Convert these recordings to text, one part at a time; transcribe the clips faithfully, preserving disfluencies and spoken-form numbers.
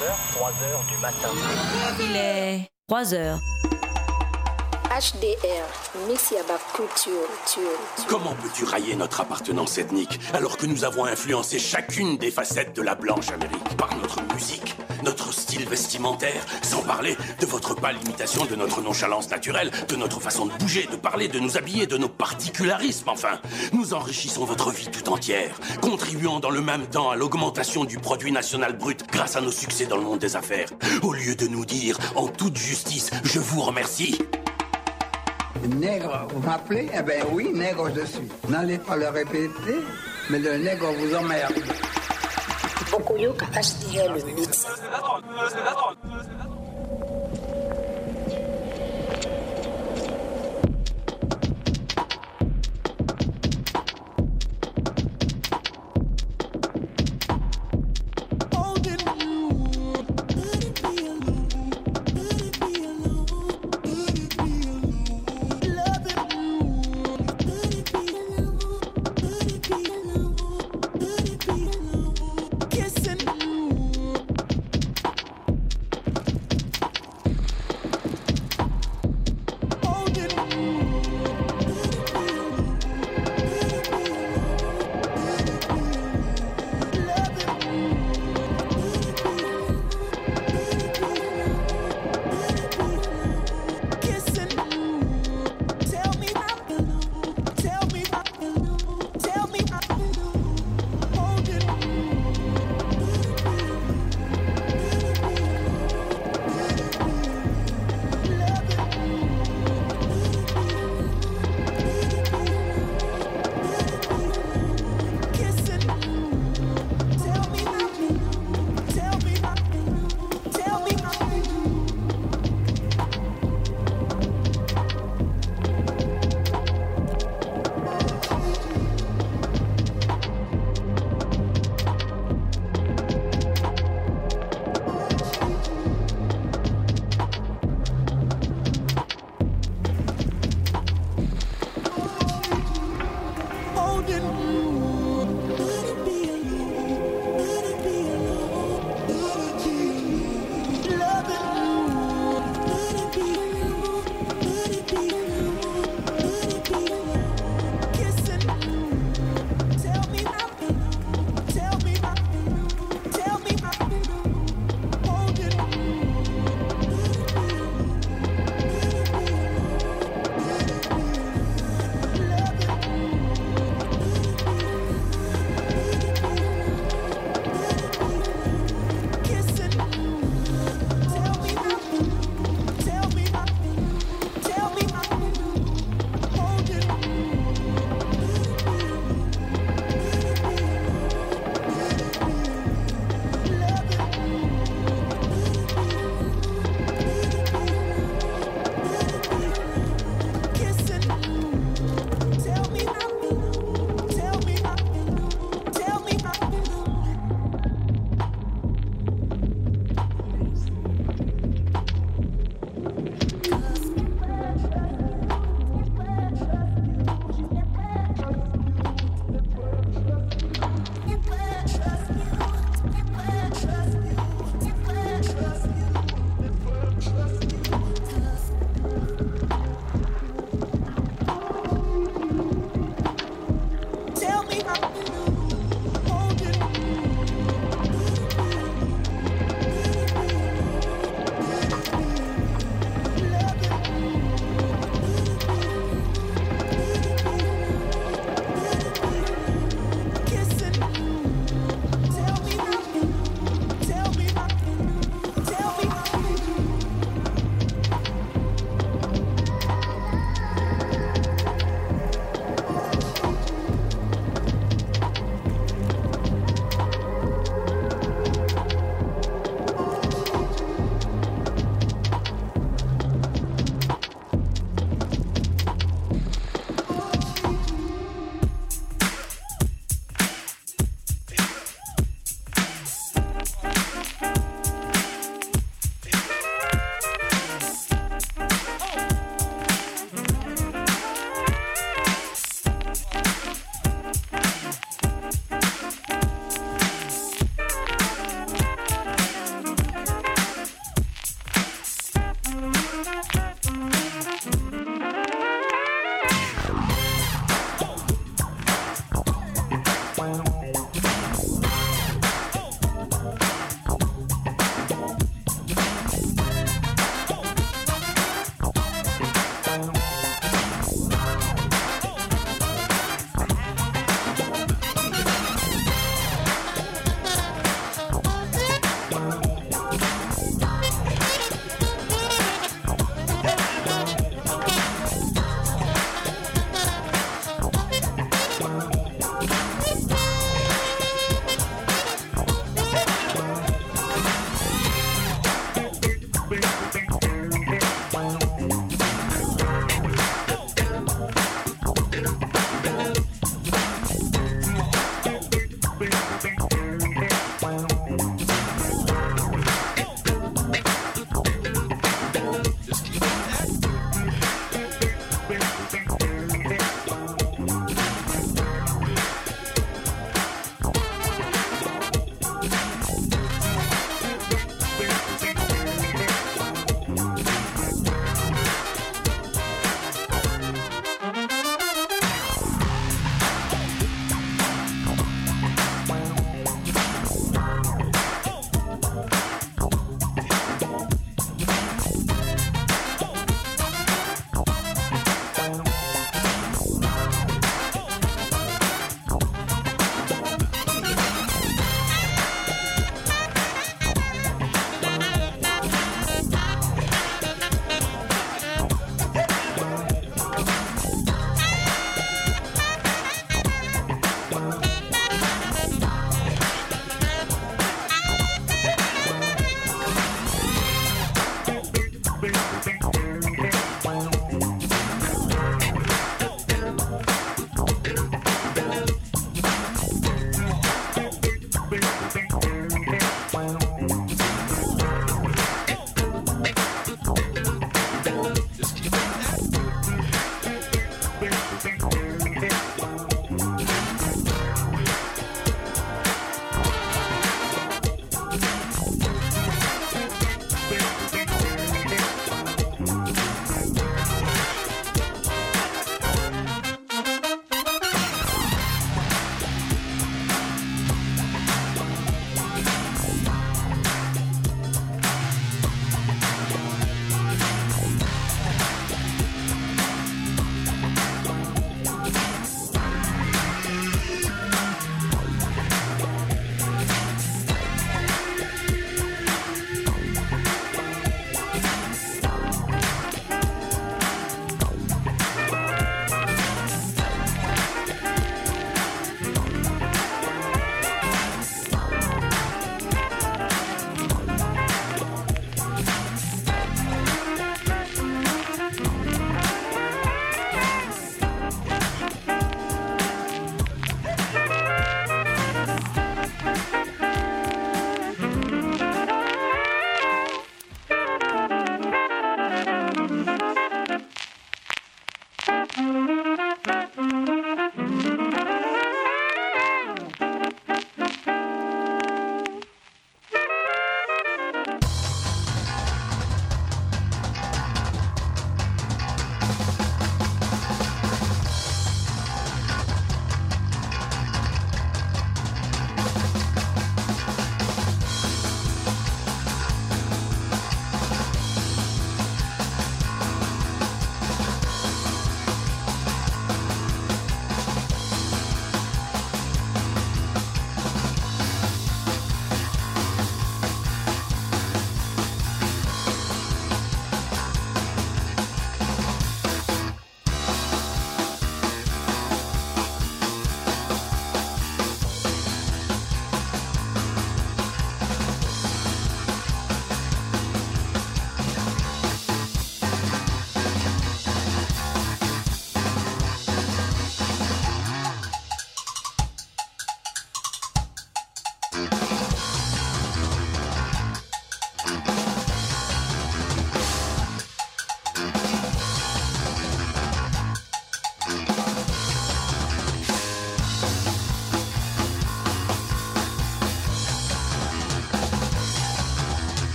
heures, trois heures du matin. Il est trois heures. H D R, Mix Yaba Culture. Comment peux-tu railler notre appartenance ethnique alors que nous avons influencé chacune des facettes de la blanche Amérique par notre musique, notre style vestimentaire, sans parler de votre pâle imitation de notre nonchalance naturelle, de notre façon de bouger, de parler, de nous habiller, de nos particularismes, enfin. Nous enrichissons votre vie tout entière, contribuant dans le même temps à l'augmentation du produit national brut grâce à nos succès dans le monde des affaires. Au lieu de nous dire, en toute justice, je vous remercie. Nègre, vous m'appelez? Eh ben oui, nègre je suis. N'allez pas le répéter, mais le nègre vous emmerde. Bokoyoka H D R, le mix.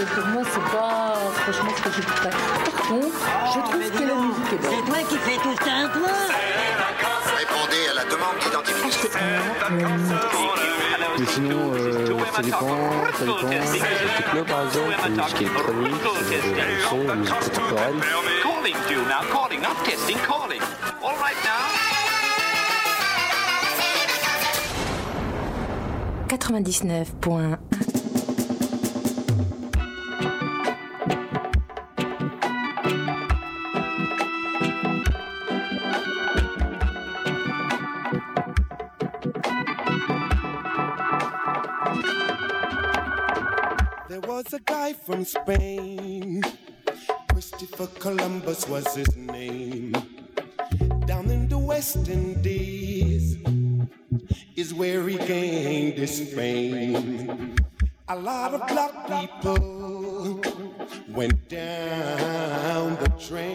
pour moi, c'est pas franchement ce que j'écouterais. Par contre, je trouve que la musique est bonne. C'est toi qui fais tout ça, toi. Répondez à la demande d'identification. Mais sinon, euh, ça dépend, ça dépend. Techno par exemple, la musique électronique, le son, la musique contemporaine. Calling you now, calling, not testing, calling. All right now. quatre-vingt-dix-neuf point un. A guy from Spain, Christopher Columbus was his name. Down in the West Indies is where he gained his fame. A lot of black people went down the drain.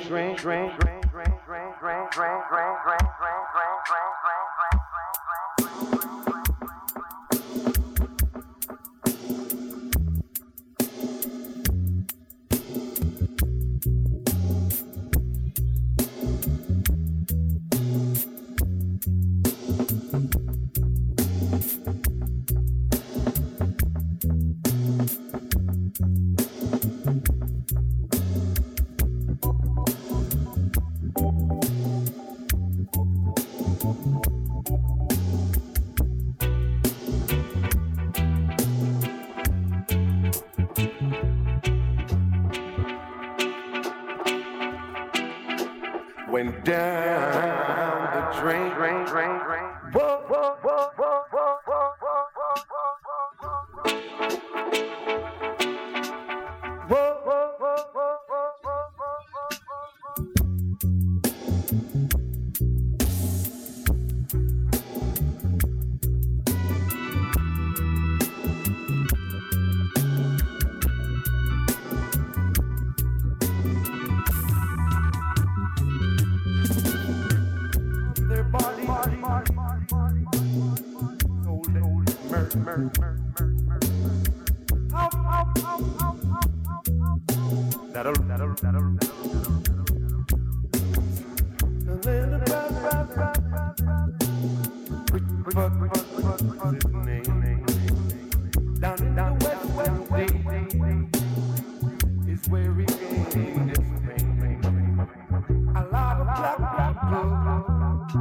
Went down the drain, drain, drain, drain. Whoa, whoa, whoa, whoa, whoa, whoa, whoa, whoa, whoa, whoa, whoa, whoa, That'll, that'll, that'll, down in the West, West is where he gained his fame. A lot of black people.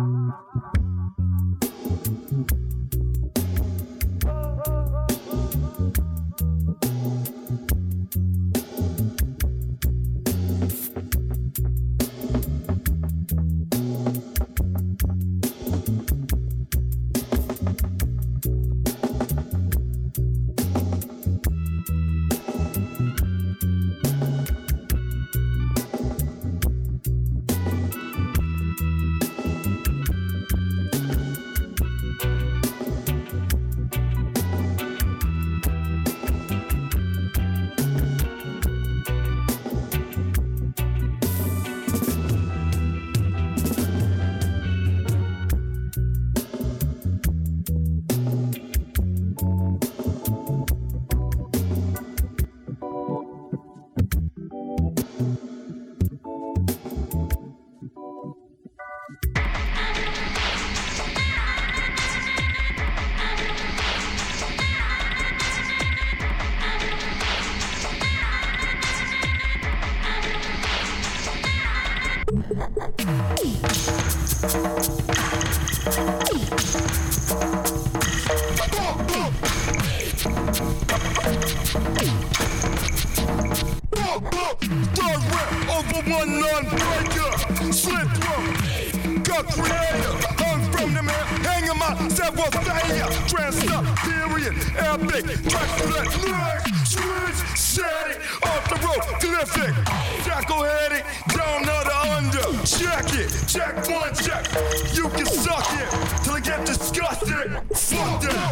Over one non-breaker, slit throat, cut creator, hung from the man, hanging myself with failure, transfer, period, epic, track split, lyrics, switch, set it, off the road, glyphic, jackal-headed, down to the under, check it, check one, check, you can suck it, till I get disgusted, fuck that,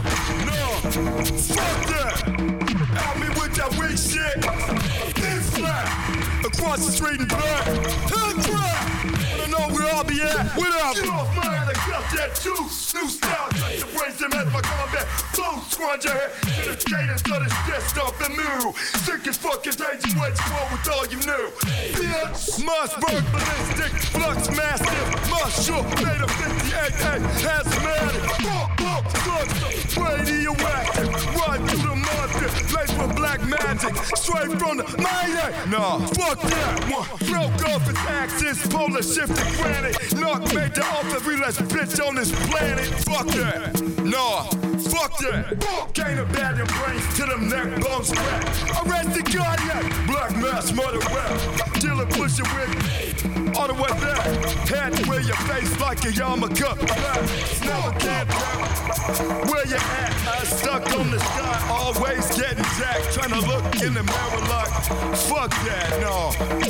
no, fuck that, at me with that weak shit, thin flat, across the street and back, hood crap, I don't know where I'll be at, without get off mine, I got that juice, new style, touch the brains in let my combat flow squander your head to the cadence of this stressed up and move. Sick as fucking danger, wait for with all you knew. Bitch, Mossberg ballistic, flux massive, muscle made of fifty-eight A, hazmatic, bump, bump, slugs, radioactive, run through the mud, laced with black magic, straight from the Mayday. Nah, fuck that one. Broke off his axis, polar shifted granite. Knock made the off every last bitch on this planet. Fuck that. Nah, fuck that. Gain a bad and brains to them neck bones crack. Arrested Guardian, black mass mother rap. Dealer push it with all the way back. Had to wear your face like a yarmulke. Never can't tell where you at. I stuck on the sky, always getting jacked. Trying to look in the mirror like, fuck that, no.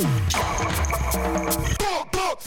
Bump, bump.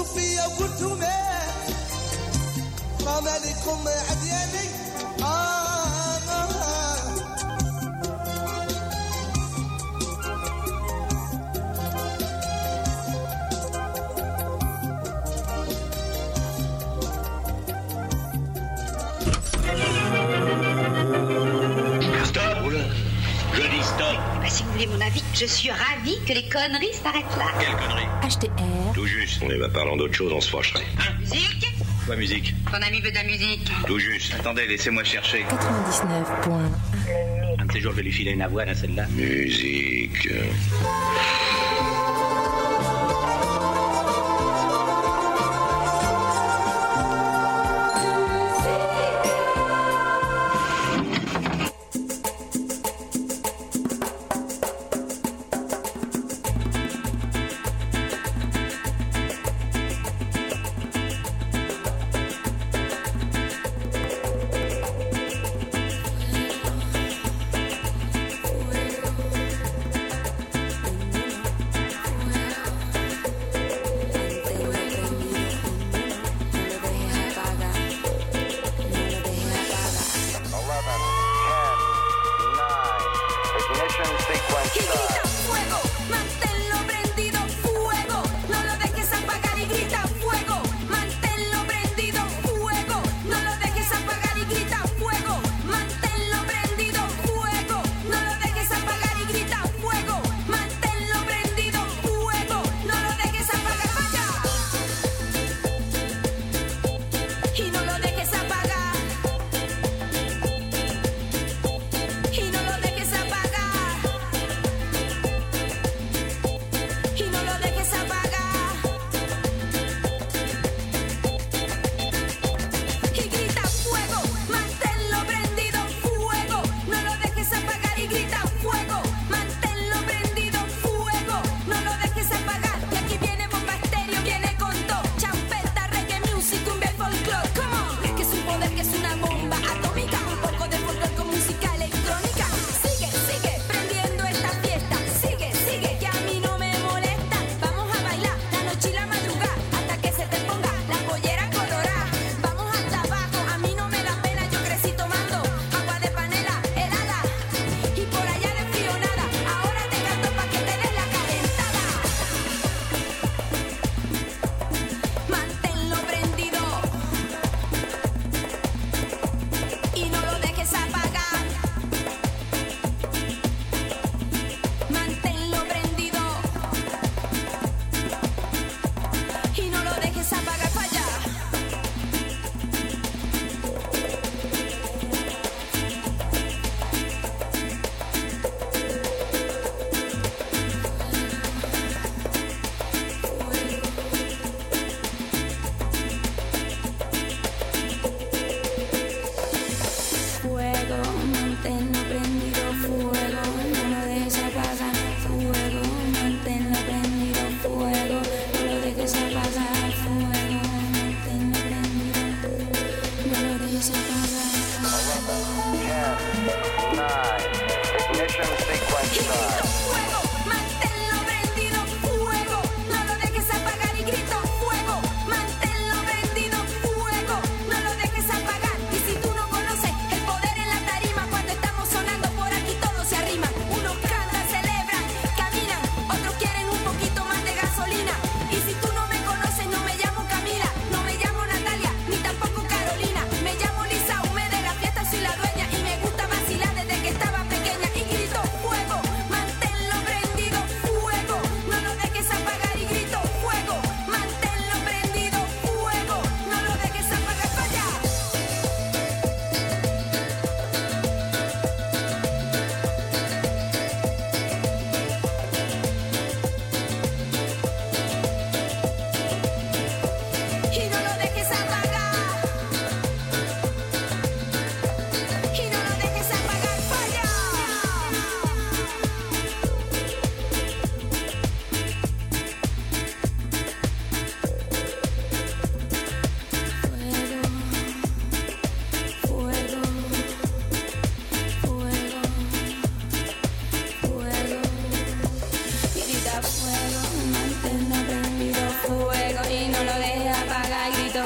فيا وقلتوا مات حرام عليكم عدياني آه آه Stop, oula. Je dis stop. Bah, si vous voulez mon avis, je suis ravie que les conneries s'arrêtent là. Quelle connerie? H T R. Tout juste. Eh ben, parlant d'autre chose, on se fâcherait. Hein? Musique? Quoi, musique? Ton ami veut de la musique. Tout juste. Attendez, laissez-moi chercher. quatre-vingt-dix-neuf point un. Un de ces jours, je vais lui filer une avoine à celle-là. Musique.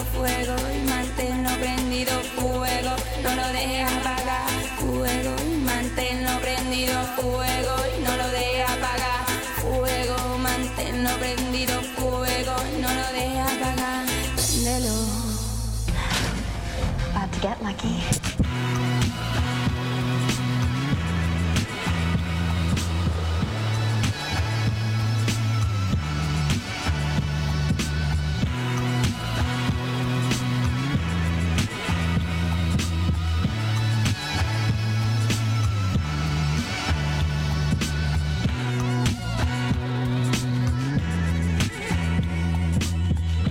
fuego y manténlo prendido, fuego, no lo dejes apagar, fuego y manténlo prendido, fuego y no lo dejes apagar, fuego, manténlo prendido, fuego y no lo dejes apagar, préndelo. About to get lucky.